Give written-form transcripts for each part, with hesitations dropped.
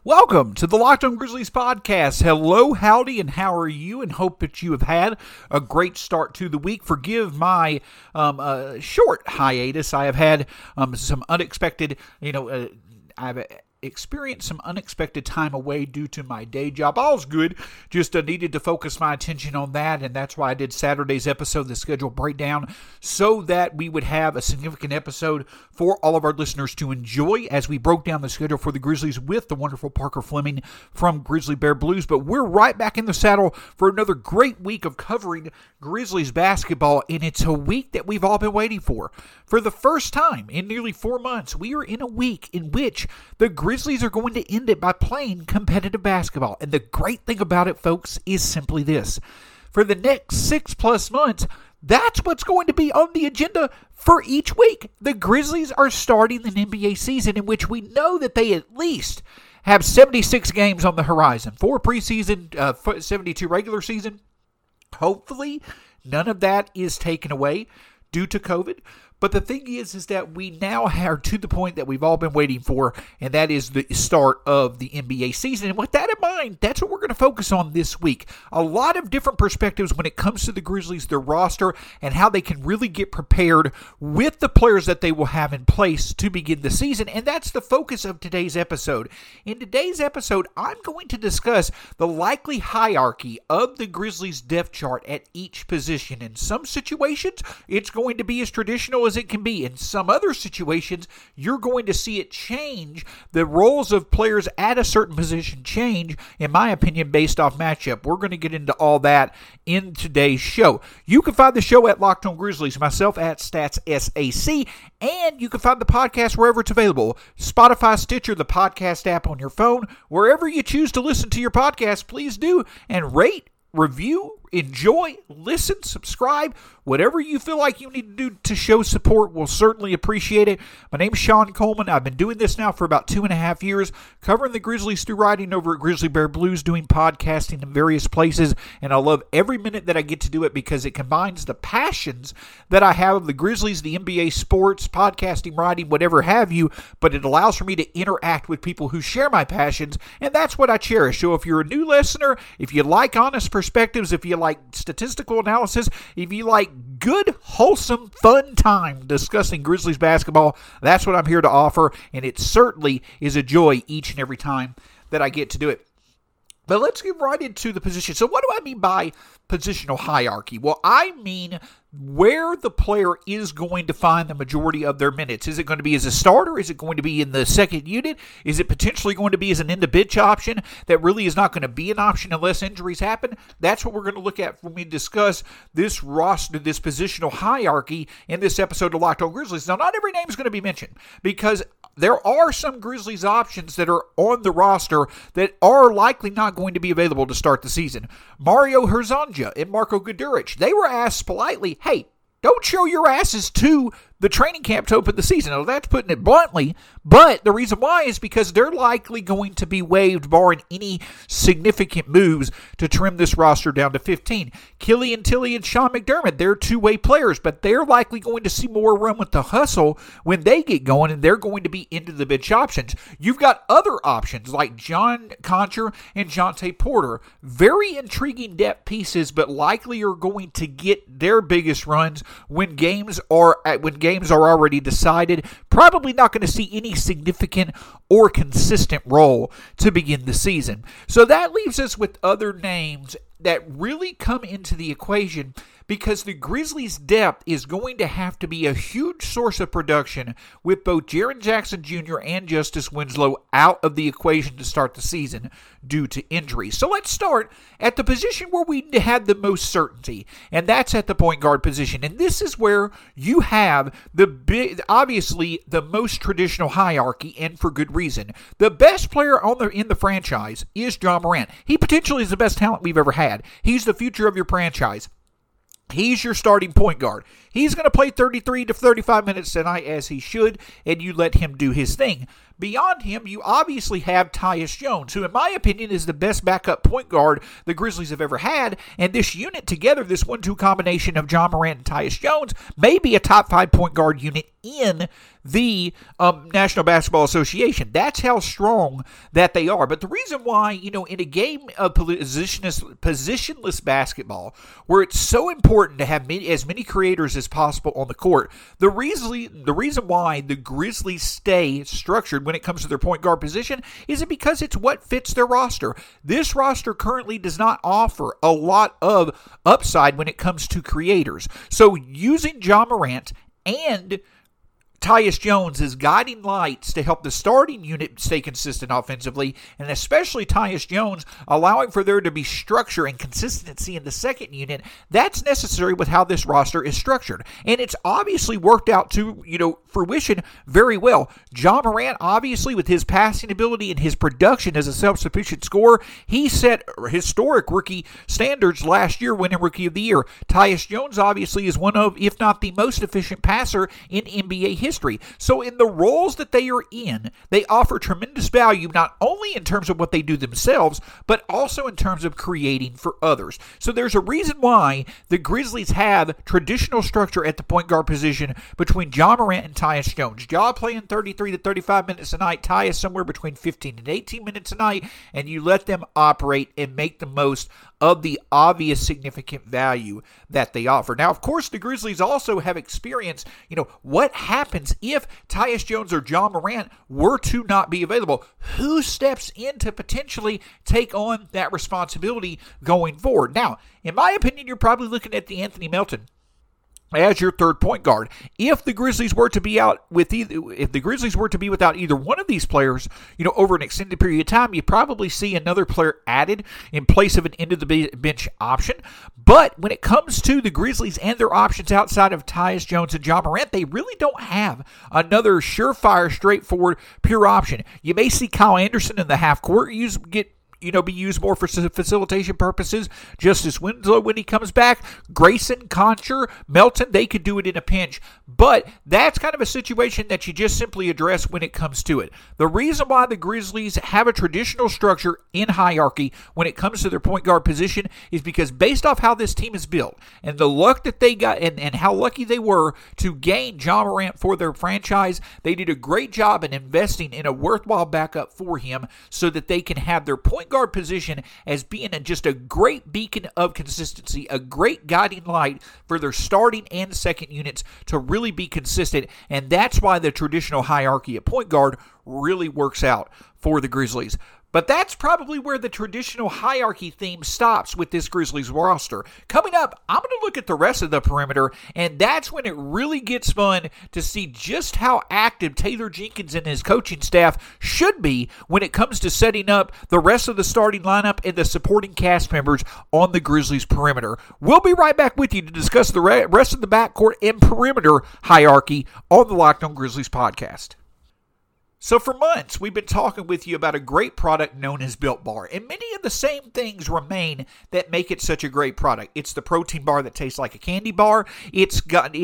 Welcome to the Locked On Grizzlies podcast. Hello, howdy, and how are you? And hope that you have had a great start to the week. Forgive my short hiatus. I have had some unexpected, I've experienced some unexpected time away due to my day job. All's good. Just needed to focus my attention on that, and that's why I did Saturday's episode, the schedule breakdown, so that we would have a significant episode for all of our listeners to enjoy as we broke down the schedule for the Grizzlies with the wonderful Parker Fleming from Grizzly Bear Blues. But we're right back in the saddle for another great week of covering Grizzlies basketball, and it's a week that we've all been waiting for. For the first time in nearly 4 months, we are in a week in which the Grizzlies are going to end it by playing competitive basketball. And the great thing about it, folks, is simply this. For the next 6+ months, that's what's going to be on the agenda for each week. The Grizzlies are starting an NBA season in which we know that they at least have 76 games on the horizon. 4 preseason, 72 regular season. Hopefully, none of that is taken away due to COVID. But the thing is that we now are to the point that we've all been waiting for, and that is the start of the NBA season. And with that in mind, that's what we're going to focus on this week. A lot of different perspectives when it comes to the Grizzlies, their roster, and how they can really get prepared with the players that they will have in place to begin the season. And that's the focus of today's episode. In today's episode, I'm going to discuss the likely hierarchy of the Grizzlies' depth chart at each position. In some situations, it's going to be as traditional as it can be. In some other situations, you're going to see it change. The roles of players at a certain position change, in my opinion, based off matchup. We're going to get into all that in today's show. You can find the show at Locked On Grizzlies, myself at StatsSAC, and you can find the podcast wherever it's available. Spotify, Stitcher, the podcast app on your phone. Wherever you choose to listen to your podcast, please do, and rate, review, enjoy, listen, subscribe. Whatever you feel like you need to do to show support, we'll certainly appreciate it. My name's Sean Coleman. I've been doing this now for about 2.5 years, covering the Grizzlies through writing over at Grizzly Bear Blues, doing podcasting in various places, and I love every minute that I get to do it because it combines the passions that I have of the Grizzlies, the NBA, sports, podcasting, writing, whatever have you, but it allows for me to interact with people who share my passions, and that's what I cherish. So if you're a new listener, if you like honest perspectives, if you like statistical analysis, if you like good, wholesome, fun time discussing Grizzlies basketball, that's what I'm here to offer, and it certainly is a joy each and every time that I get to do it. But let's get right into the position. So what do I mean by positional hierarchy? Well, I mean where the player is going to find the majority of their minutes. Is it going to be as a starter? Is it going to be in the second unit? Is it potentially going to be as an in-the-bench option that really is not going to be an option unless injuries happen? That's what we're going to look at when we discuss this roster, this positional hierarchy in this episode of Locked On Grizzlies. Now, not every name is going to be mentioned because there are some Grizzlies options that are on the roster that are likely not going to be available to start the season. Mario Hezonja and Marko Guduric, they were asked politely, hey, don't show your asses to the training camp to open the season. Now, that's putting it bluntly, but the reason why is because they're likely going to be waived barring any significant moves to trim this roster down to 15. Killian Tilly and Sean McDermott, they're two-way players, but they're likely going to see more run with the hustle when they get going, and they're going to be into the bench options. You've got other options like John Concher and Jontay Porter. Very intriguing depth pieces, but likely are going to get their biggest runs when games are already decided. Probably not going to see any significant or consistent role to begin the season. So that leaves us with other names that really come into the equation because the Grizzlies' depth is going to have to be a huge source of production with both Jaren Jackson Jr. and Justice Winslow out of the equation to start the season due to injuries. So let's start at the position where we had the most certainty, and that's at the point guard position. And this is where you have obviously the most traditional hierarchy, and for good reason. The best player in the franchise is Ja Morant. He potentially is the best talent we've ever had. He's the future of your franchise. He's your starting point guard. He's going to play 33 to 35 minutes tonight as he should, and you let him do his thing. Beyond him, you obviously have Tyus Jones, who in my opinion is the best backup point guard the Grizzlies have ever had, and this unit together, this 1-2 combination of Ja Morant and Tyus Jones, may be a top 5 point guard unit in the National Basketball Association. That's how strong that they are. But the reason why, in a game of positionless basketball, where it's so important to have as many creators as possible on the court, the reason why the Grizzlies stay structured when it comes to their point guard position is because it's what fits their roster. This roster currently does not offer a lot of upside when it comes to creators. So using Ja Morant and Tyus Jones as guiding lights to help the starting unit stay consistent offensively, and especially Tyus Jones, allowing for there to be structure and consistency in the second unit, that's necessary with how this roster is structured. And it's obviously worked out to, fruition very well. Ja Morant, obviously, with his passing ability and his production as a self-sufficient scorer, he set historic rookie standards last year, winning Rookie of the Year. Tyus Jones, obviously, is one of, if not the most efficient passer in NBA history. So in the roles that they are in, they offer tremendous value, not only in terms of what they do themselves, but also in terms of creating for others. So there's a reason why the Grizzlies have traditional structure at the point guard position between Ja Morant and Tyus Jones. Ja playing 33 to 35 minutes a night, Tyus somewhere between 15 and 18 minutes a night, and you let them operate and make the most of the obvious significant value that they offer. Now, of course, the Grizzlies also have experienced, what happens if Tyus Jones or Ja Morant were to not be available? Who steps in to potentially take on that responsibility going forward? Now, in my opinion, you're probably looking at the Anthony Melton as your third point guard. If the Grizzlies were to be without either one of these players, over an extended period of time, you probably see another player added in place of an end of the bench option. But when it comes to the Grizzlies and their options outside of Tyus Jones and Ja Morant, they really don't have another surefire, straightforward, pure option. You may see Kyle Anderson in the half court be used more for facilitation purposes. Justice Winslow when he comes back. Grayson, Concher, Melton, they could do it in a pinch. But that's kind of a situation that you just simply address when it comes to it. The reason why the Grizzlies have a traditional structure in hierarchy when it comes to their point guard position is because based off how this team is built and the luck that they got and how lucky they were to gain Ja Morant for their franchise, they did a great job in investing in a worthwhile backup for him so that they can have their point guard position as being just a great beacon of consistency, a great guiding light for their starting and second units to really be consistent. And that's why the traditional hierarchy at point guard really works out for the Grizzlies. But that's probably where the traditional hierarchy theme stops with this Grizzlies roster. Coming up, I'm going to look at the rest of the perimeter, and that's when it really gets fun to see just how active Taylor Jenkins and his coaching staff should be when it comes to setting up the rest of the starting lineup and the supporting cast members on the Grizzlies perimeter. We'll be right back with you to discuss the rest of the backcourt and perimeter hierarchy on the Locked On Grizzlies podcast. So for months, we've been talking with you about a great product known as Built Bar, and many of the same things remain that make it such a great product. It's the protein bar that tastes like a candy bar. It's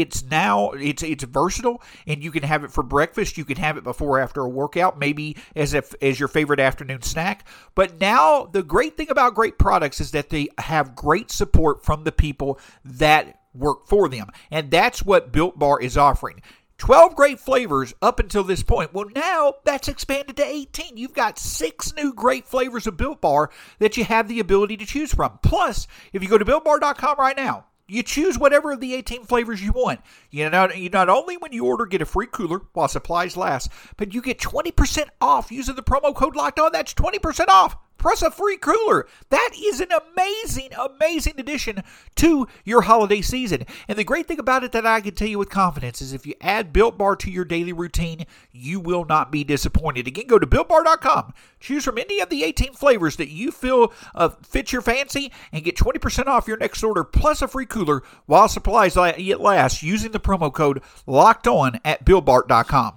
versatile, and you can have it for breakfast. You can have it before or after a workout, maybe as your favorite afternoon snack. But now the great thing about great products is that they have great support from the people that work for them, and that's what Built Bar is offering. 12 great flavors up until this point. Well, now that's expanded to 18. You've got 6 new great flavors of Built Bar that you have the ability to choose from. Plus, if you go to BuiltBar.com right now, you choose whatever of the 18 flavors you want. You not only when you order get a free cooler while supplies last, but you get 20% off using the promo code Locked On. That's 20% off. Plus a free cooler. That is an amazing, amazing addition to your holiday season. And the great thing about it that I can tell you with confidence is if you add Built Bar to your daily routine, you will not be disappointed. Again, go to BuiltBar.com. Choose from any of the 18 flavors that you feel fit your fancy and get 20% off your next order plus a free cooler while supplies last using the promo code Locked On at BuiltBar.com.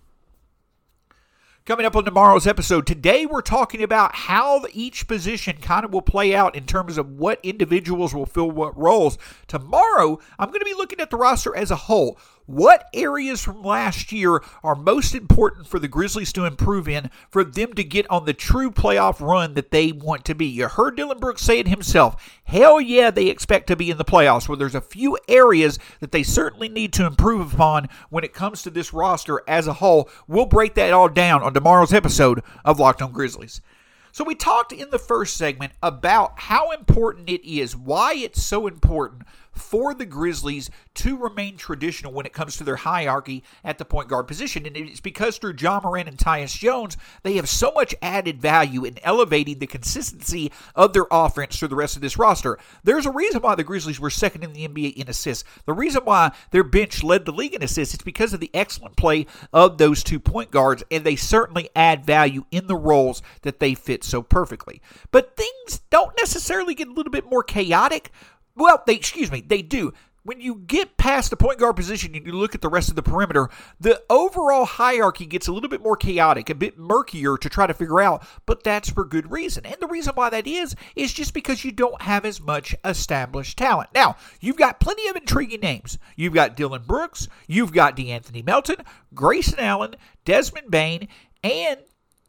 Coming up on tomorrow's episode, today we're talking about how each position kind of will play out in terms of what individuals will fill what roles. Tomorrow, I'm going to be looking at the roster as a whole. what areas from last year are most important for the Grizzlies to improve in for them to get on the true playoff run that they want to be. You heard Dillon Brooks say it himself. Hell yeah, they expect to be in the playoffs. Well, there's a few areas that they certainly need to improve upon when it comes to this roster as a whole. We'll break that all down on tomorrow's episode of Locked On Grizzlies. So we talked in the first segment about how important it is, why it's so important for the Grizzlies to remain traditional when it comes to their hierarchy at the point guard position. And it's because through Ja Morant and Tyus Jones, they have so much added value in elevating the consistency of their offense through the rest of this roster. There's a reason why the Grizzlies were second in the NBA in assists. The reason why their bench led the league in assists is because of the excellent play of those 2 point guards, and they certainly add value in the roles that they fit so perfectly. But things don't necessarily get a little bit more chaotic. Well, they do. When you get past the point guard position and you look at the rest of the perimeter, the overall hierarchy gets a little bit more chaotic, a bit murkier to try to figure out, but that's for good reason. And the reason why that is just because you don't have as much established talent. Now, you've got plenty of intriguing names. You've got Dillon Brooks, you've got DeAnthony Melton, Grayson Allen, Desmond Bane, and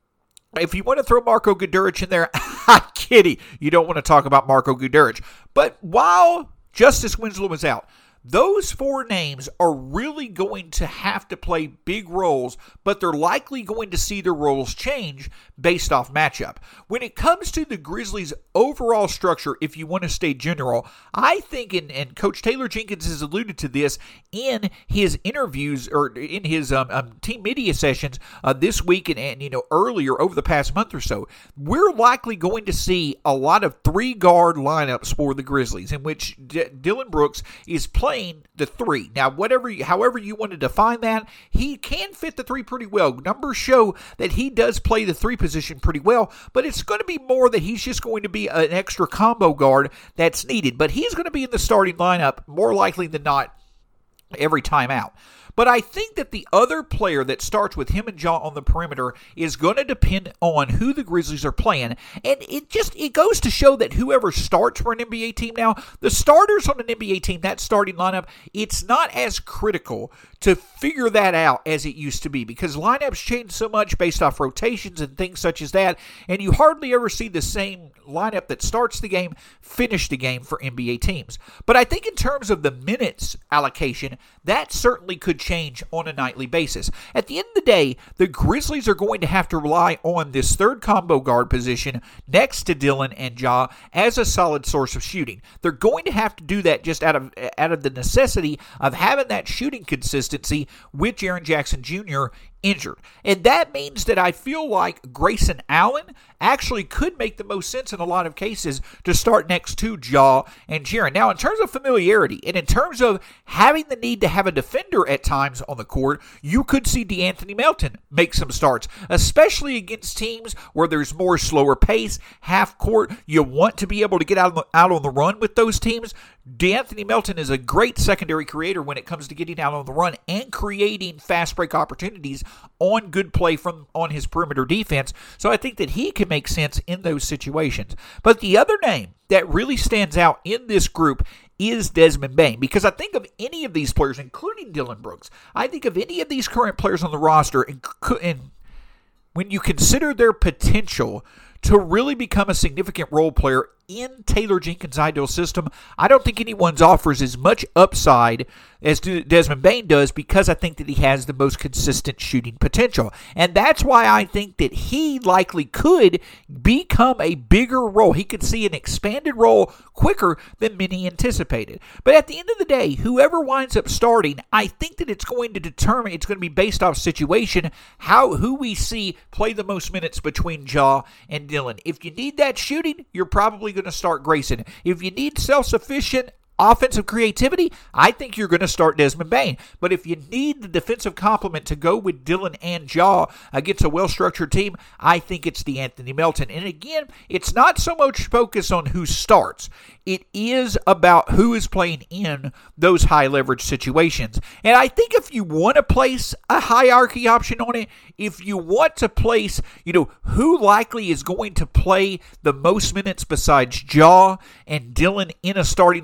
if you want to throw Marko Guduric in there, I'm kidding. You don't want to talk about Marko Guduric. But while Justice Winslow is out, those 4 names are really going to have to play big roles, but they're likely going to see their roles change based off matchup. When it comes to the Grizzlies' overall structure, if you want to stay general, I think, and Coach Taylor Jenkins has alluded to this in his interviews or in his team media sessions this week and earlier over the past month or so, we're likely going to see a lot of 3-guard lineups for the Grizzlies in which Dillon Brooks is playing the 3. Now, however you want to define that, he can fit the 3 pretty well. Numbers show that he does play the 3 position pretty well, but it's going to be more that he's just going to be an extra combo guard that's needed. But he's going to be in the starting lineup more likely than not every time out. But I think that the other player that starts with him and Ja on the perimeter is going to depend on who the Grizzlies are playing. And it goes to show that whoever starts for an NBA team now, the starters on an NBA team, that starting lineup, it's not as critical to figure that out as it used to be because lineups change so much based off rotations and things such as that, and you hardly ever see the same lineup that starts the game finish the game for NBA teams. But I think in terms of the minutes allocation, that certainly could change on a nightly basis. At the end of the day, the Grizzlies are going to have to rely on this 3rd combo guard position next to Dillon and Ja as a solid source of shooting. They're going to have to do that just out of the necessity of having that shooting consistency with Jaren Jackson Jr. injured. And that means that I feel like Grayson Allen actually could make the most sense in a lot of cases to start next to Ja and Jaren. Now, in terms of familiarity and in terms of having the need to have a defender at times on the court, you could see DeAnthony Melton make some starts, especially against teams where there's more slower pace, half court. You want to be able to get out on the run with those teams. DeAnthony Melton is a great secondary creator when it comes to getting out on the run and creating fast break opportunities on good play on his perimeter defense. So I think that he can make sense in those situations. But the other name that really stands out in this group is Desmond Bane, because I think of any of these players, including Dillon Brooks, I think of any of these current players on the roster, and when you consider their potential to really become a significant role player in Taylor Jenkins' ideal system, I don't think anyone's offers as much upside as Desmond Bane does, because I think that he has the most consistent shooting potential. And that's why I think that he likely could become a bigger role. He could see an expanded role quicker than many anticipated. But at the end of the day, whoever winds up starting, I think that it's going to be based off situation, who we see play the most minutes between Ja and Dillon. If you need that shooting, you're probably going to start Grayson. If you need self-sufficient offensive creativity, I think you're going to start Desmond Bane. But if you need the defensive complement to go with Dillon and Ja against a well-structured team, I think it's DeAnthony Melton. And again, it's not so much focus on who starts. It is about who is playing in those high-leverage situations. And I think if you want to place a hierarchy option on it, if you want to place, who likely is going to play the most minutes besides Ja and Dillon in a starting lineup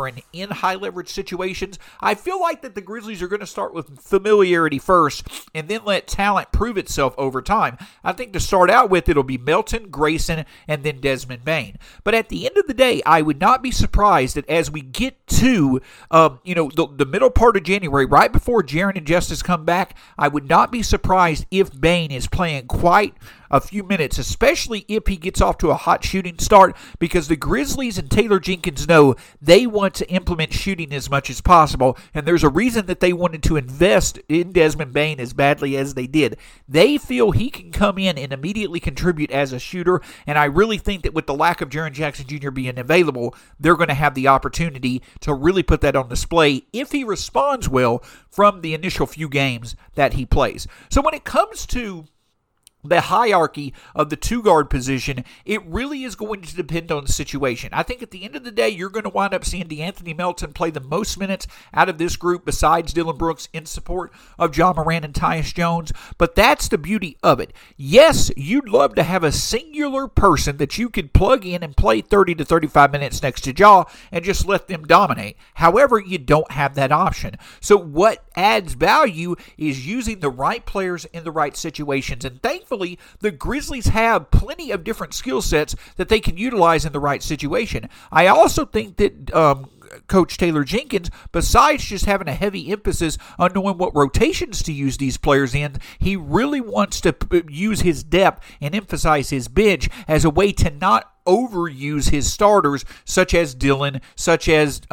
over and in high leverage situations. I feel like that the Grizzlies are going to start with familiarity first and then let talent prove itself over time. I think to start out with, it'll be Melton, Grayson, and then Desmond Bane. But at the end of the day, I would not be surprised that as we get to the middle part of January, right before Jaren and Justice come back, I would not be surprised if Bane is playing quite a few minutes, especially if he gets off to a hot shooting start, because the Grizzlies and Taylor Jenkins know they want to implement shooting as much as possible, and there's a reason that they wanted to invest in Desmond Bane as badly as they did. They feel he can come in and immediately contribute as a shooter, and I really think that with the lack of Jaren Jackson Jr. being available, they're going to have the opportunity to really put that on display if he responds well from the initial few games that he plays. So when it comes to the hierarchy of the two-guard position, it really is going to depend on the situation. I think at the end of the day, you're going to wind up seeing DeAnthony Melton play the most minutes out of this group besides Dillon Brooks in support of Ja Morant and Tyus Jones, but that's the beauty of it. Yes, you'd love to have a singular person that you could plug in and play 30 to 35 minutes next to Ja and just let them dominate. However, you don't have that option. So what adds value is using the right players in the right situations, and thankfully, the Grizzlies have plenty of different skill sets that they can utilize in the right situation. I also think that Coach Taylor Jenkins, besides just having a heavy emphasis on knowing what rotations to use these players in, he really wants to use his depth and emphasize his bench as a way to not overuse his starters, such as Dillon, such as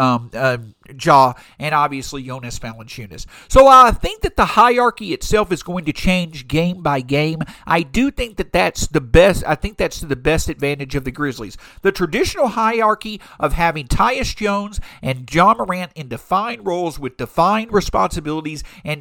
Ja, and obviously Jonas Valanciunas. So I think that the hierarchy itself is going to change game by game. I do think that that's the best. I think that's to the best advantage of the Grizzlies. The traditional hierarchy of having Tyus Jones and Ja Morant in defined roles with defined responsibilities and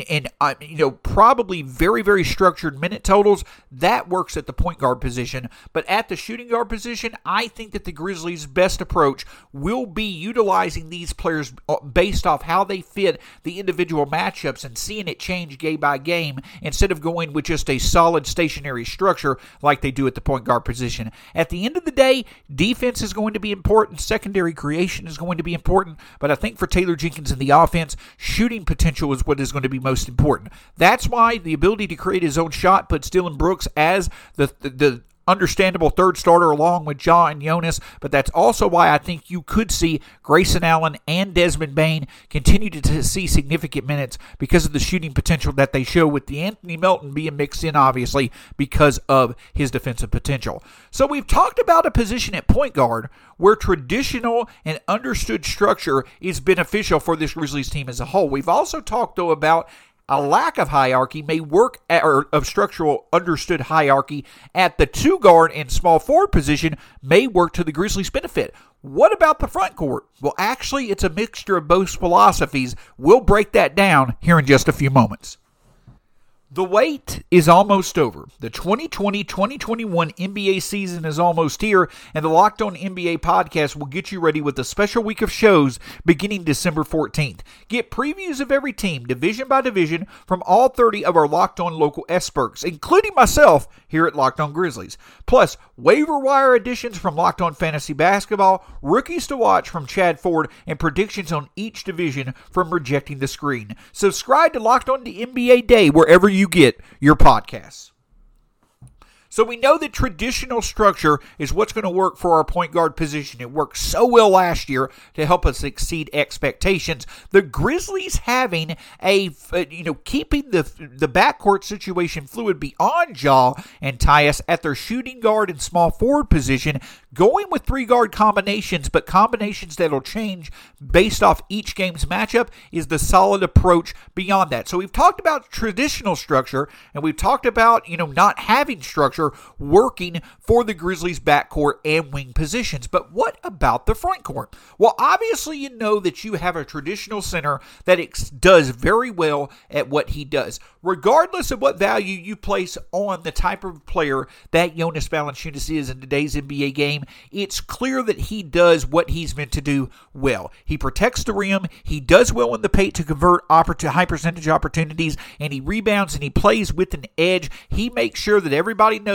probably very, very structured minute totals, that works at the point guard position. But at the shooting guard position, I think that the Grizzlies' best approach will be utilizing these players based off how they fit the individual matchups and seeing it change game by game instead of going with just a solid stationary structure like they do at the point guard position. At the end of the day, defense is going to be important, secondary creation is going to be important, but I think for Taylor Jenkins in the offense, shooting potential is what is going to be most important. That's why the ability to create his own shot puts Dillon Brooks as the understandable third starter along with Ja and Jonas, but that's also why I think you could see Grayson Allen and Desmond Bane continue to see significant minutes because of the shooting potential that they show, with DeAnthony Melton being mixed in, obviously, because of his defensive potential. So we've talked about a position at point guard where traditional and understood structure is beneficial for this Grizzlies team as a whole. We've also talked, though, about a lack of hierarchy may work of structural understood hierarchy at the two guard and small forward position may work to the Grizzlies' benefit. What about the front court? Well, actually, it's a mixture of both philosophies. We'll break that down here in just a few moments. The wait is almost over. The 2020-2021 NBA season is almost here, and the Locked On NBA podcast will get you ready with a special week of shows beginning December 14th. Get previews of every team, division by division, from all 30 of our Locked On local experts, including myself here at Locked On Grizzlies. Plus, waiver wire additions from Locked On Fantasy Basketball, rookies to watch from Chad Ford, and predictions on each division from Rejecting the Screen. Subscribe to Locked On the NBA Day wherever you get your podcasts. So we know that traditional structure is what's going to work for our point guard position. It worked so well last year to help us exceed expectations. The Grizzlies having keeping the backcourt situation fluid beyond Ja and Tyus at their shooting guard and small forward position, going with three guard combinations, but combinations that'll change based off each game's matchup, is the solid approach beyond that. So we've talked about traditional structure, and we've talked about not having structure working for the Grizzlies' backcourt and wing positions. But what about the front court? Well, obviously you know that you have a traditional center that does very well at what he does. Regardless of what value you place on the type of player that Jonas Valanciunas is in today's NBA game, it's clear that he does what he's meant to do well. He protects the rim, he does well in the paint to convert high percentage opportunities, and he rebounds and he plays with an edge. He makes sure that everybody knows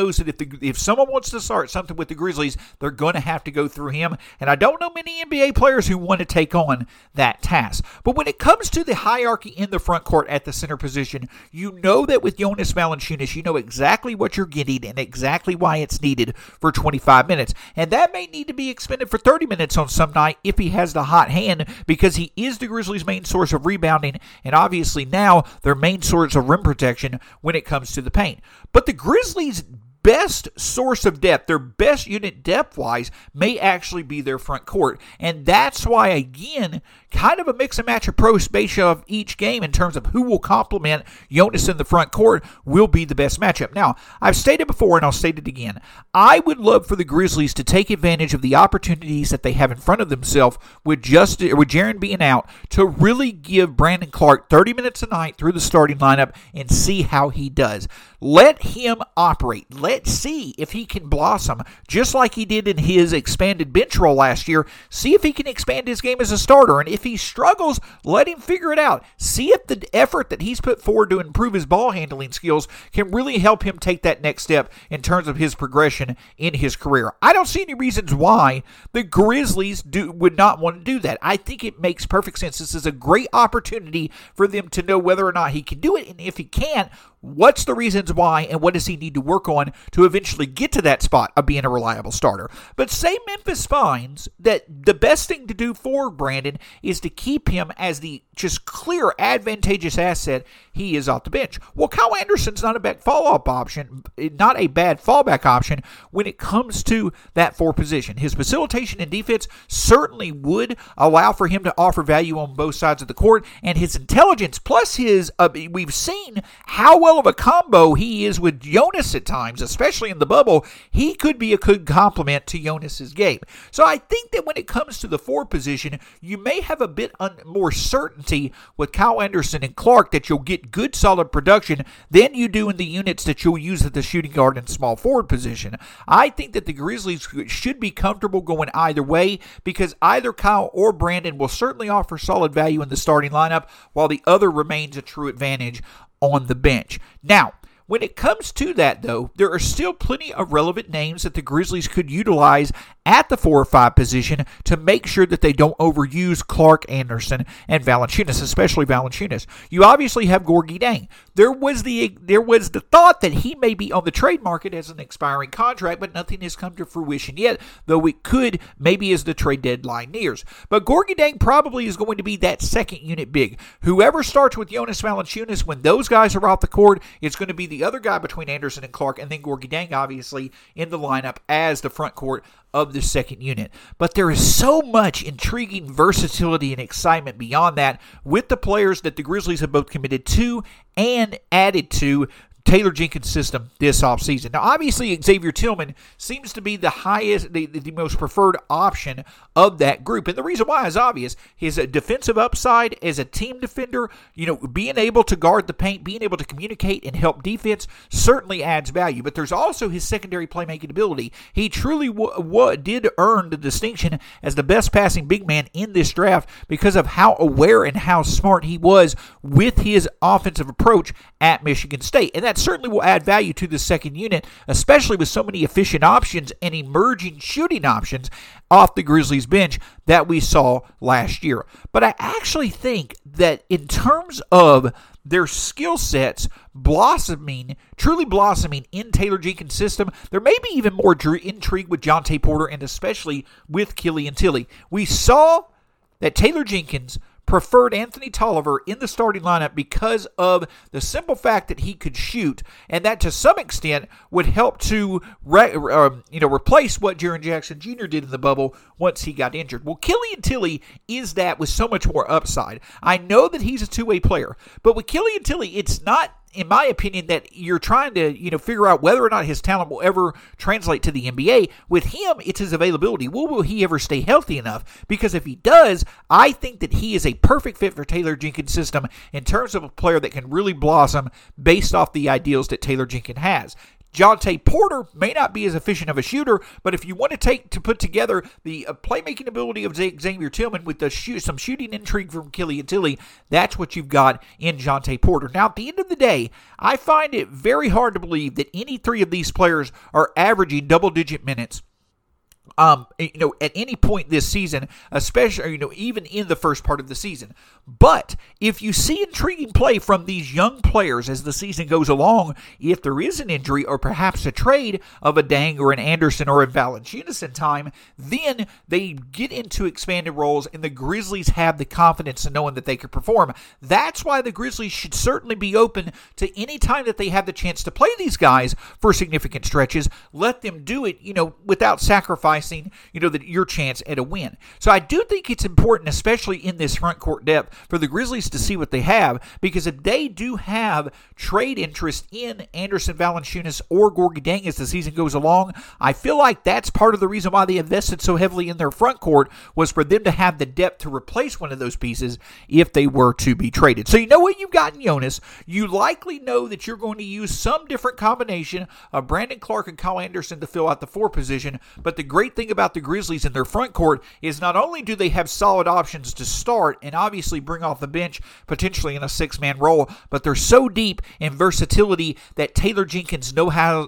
knows that if someone wants to start something with the Grizzlies, they're going to have to go through him. And I don't know many NBA players who want to take on that task. But when it comes to the hierarchy in the front court at the center position, you know that with Jonas Valanciunas, you know exactly what you're getting and exactly why it's needed for 25 minutes. And that may need to be expended for 30 minutes on some night if he has the hot hand, because he is the Grizzlies' main source of rebounding and obviously now their main source of rim protection when it comes to the paint. But the Grizzlies' best source of depth, their best unit depth-wise, may actually be their front court. And that's why, again, kind of a mix-and-match approach based off each game in terms of who will complement Jonas in the front court will be the best matchup. Now, I've stated before, and I'll state it again, I would love for the Grizzlies to take advantage of the opportunities that they have in front of themselves with Jaren being out to really give Brandon Clarke 30 minutes a night through the starting lineup and see how he does. Let him operate. Let's see if he can blossom, just like he did in his expanded bench role last year. See if he can expand his game as a starter. And if he struggles, let him figure it out. See if the effort that he's put forward to improve his ball handling skills can really help him take that next step in terms of his progression in his career. I don't see any reasons why the Grizzlies would not want to do that. I think it makes perfect sense. This is a great opportunity for them to know whether or not he can do it. And if he can't, what's the reasons why, and what does he need to work on to eventually get to that spot of being a reliable starter? But say Memphis finds that the best thing to do for Brandon is to keep him as the just clear advantageous asset he is off the bench. Well, Kyle Anderson's not a bad follow-up option, not a bad fallback option when it comes to that 4 position. His facilitation and defense certainly would allow for him to offer value on both sides of the court, and his intelligence plus his, we've seen how well of a combo he is with Jonas at times, especially in the bubble. He could be a good complement to Jonas's game. So I think that when it comes to the 4 position, you may have a bit more certainty with Kyle Anderson and Clarke that you'll get good solid production than you do in the units that you'll use at the shooting guard and small forward position. I think that the Grizzlies should be comfortable going either way, because either Kyle or Brandon will certainly offer solid value in the starting lineup, while the other remains a true advantage on the bench. Now, when it comes to that, though, there are still plenty of relevant names that the Grizzlies could utilize at the 4 or 5 position to make sure that they don't overuse Clarke, Anderson, and Valanciunas, especially Valanciunas. You obviously have Gorgui Dieng. There was the thought that he may be on the trade market as an expiring contract, but nothing has come to fruition yet, though it could maybe as the trade deadline nears. But Gorgui Dieng probably is going to be that second unit big. Whoever starts with Jonas Valanciunas, when those guys are off the court, it's going to be the other guy between Anderson and Clarke, and then Gorgui Dieng obviously in the lineup as the front court of the second unit. But there is so much intriguing versatility and excitement beyond that with the players that the Grizzlies have both committed to and added to Taylor Jenkins' system this offseason. Now, obviously, Xavier Tillman seems to be the highest, the most preferred option of that group. And the reason why is obvious. His defensive upside as a team defender, being able to guard the paint, being able to communicate and help defense certainly adds value. But there's also his secondary playmaking ability. He truly did earn the distinction as the best passing big man in this draft because of how aware and how smart he was with his offensive approach at Michigan State. And that certainly will add value to the second unit, especially with so many efficient options and emerging shooting options off the Grizzlies bench that we saw last year. But I actually think that in terms of their skill sets truly blossoming in Taylor Jenkins' system, there may be even more intrigue with Jontay Porter and especially with Killian Tillie. We saw that Taylor Jenkins preferred Anthony Tolliver in the starting lineup because of the simple fact that he could shoot, and that to some extent would help to replace what Jaren Jackson Jr. did in the bubble once he got injured. Well, Killian Tillie is that with so much more upside. I know that he's a two-way player, but with Killian Tillie, it's not, in my opinion, that you're trying to figure out whether or not his talent will ever translate to the NBA. With him, it's his availability. Will he ever stay healthy enough? Because if he does, I think that he is a perfect fit for Taylor Jenkins' system in terms of a player that can really blossom based off the ideals that Taylor Jenkins has. Jontay Porter may not be as efficient of a shooter, but if you want to put together the playmaking ability of Xavier Tillman with some shooting intrigue from Killian Tillie, that's what you've got in Jontay Porter. Now, at the end of the day, I find it very hard to believe that any three of these players are averaging double-digit minutes at any point this season, especially, even in the first part of the season. But if you see intriguing play from these young players as the season goes along, if there is an injury or perhaps a trade of a Deng or an Anderson or a Valanciunas in time, then they get into expanded roles and the Grizzlies have the confidence in knowing that they can perform. That's why the Grizzlies should certainly be open to any time that they have the chance to play these guys for significant stretches. Let them do it, without sacrificing, your chance at a win. So I do think it's important, especially in this front court depth, for the Grizzlies to see what they have, because if they do have trade interest in Anderson, Valanciunas, or Gorgui Dieng as the season goes along, I feel like that's part of the reason why they invested so heavily in their front court, was for them to have the depth to replace one of those pieces if they were to be traded. So you know what you've got in Jonas. You likely know that you're going to use some different combination of Brandon Clarke and Kyle Anderson to fill out the 4 position, but the great thing about the Grizzlies in their front court is not only do they have solid options to start and obviously bring off the bench potentially in a 6-man role, but they're so deep in versatility that Taylor Jenkins knows how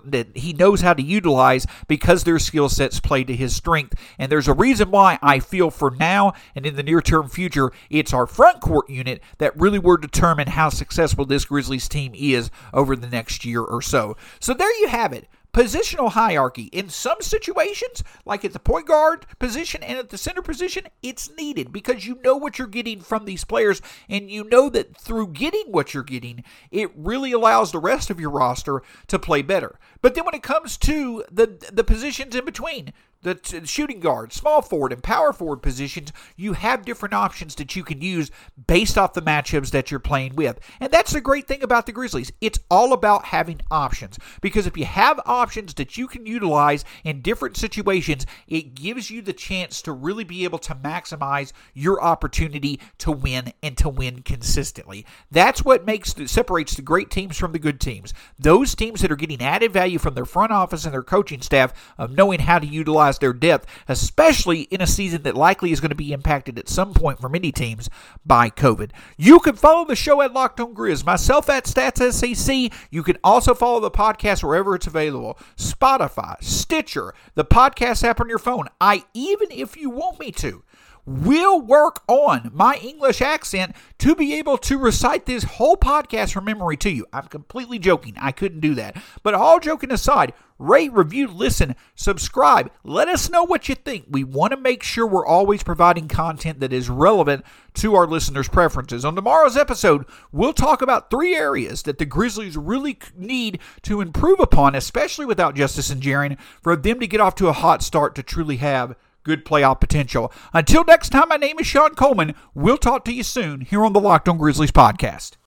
to utilize, because their skill sets play to his strength. And there's a reason why I feel for now and in the near-term future, it's our front court unit that really will determine how successful this Grizzlies team is over the next year or so. So there you have it. Positional hierarchy. In some situations, like at the point guard position and at the center position, it's needed because you know what you're getting from these players, and you know that through getting what you're getting, it really allows the rest of your roster to play better. But then when it comes to the positions in between, the shooting guard, small forward, and power forward positions, you have different options that you can use based off the matchups that you're playing with. And that's the great thing about the Grizzlies. It's all about having options, because if you have options that you can utilize in different situations, it gives you the chance to really be able to maximize your opportunity to win and to win consistently. That's what separates the great teams from the good teams. Those teams that are getting added value from their front office and their coaching staff of knowing how to utilize their depth, especially in a season that likely is going to be impacted at some point for many teams by COVID. You can follow the show at Locked On Grizz, myself at StatsSAC. You can also follow the podcast wherever it's available. Spotify, Stitcher, the podcast app on your phone. Even if you want me to, will work on my English accent to be able to recite this whole podcast from memory to you. I'm completely joking. I couldn't do that. But all joking aside, rate, review, listen, subscribe. Let us know what you think. We want to make sure we're always providing content that is relevant to our listeners' preferences. On tomorrow's episode, we'll talk about 3 areas that the Grizzlies really need to improve upon, especially without Justice Njerian, for them to get off to a hot start to truly have good playoff potential. Until next time, my name is Sean Coleman. We'll talk to you soon here on the Locked On Grizzlies podcast.